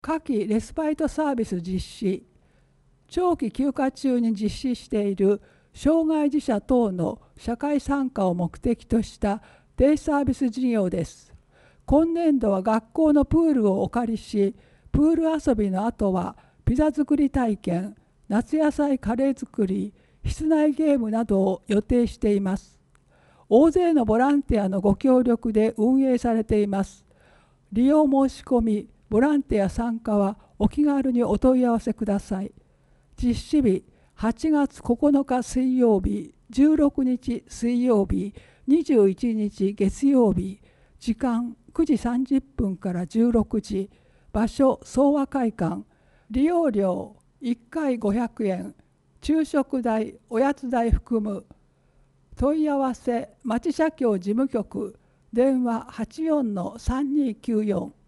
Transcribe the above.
夏季レスパイトサービス実施。長期休暇中に実施している障害児者等の社会参加を目的としたデイサービス事業です。今年度は学校のプールをお借りし、プール遊びの後はピザ作り体験、夏野菜カレー作り、室内ゲームなどを予定しています。大勢のボランティアのご協力で運営されています。利用申し込み、ボランティア参加はお気軽にお問い合わせください。実施日、8月9日水曜日、16日水曜日、21日月曜日、時間9時30分から16時、場所総和会館、利用料1回500円、昼食代、おやつ代含む。問い合わせ、町社協事務局、電話84-3294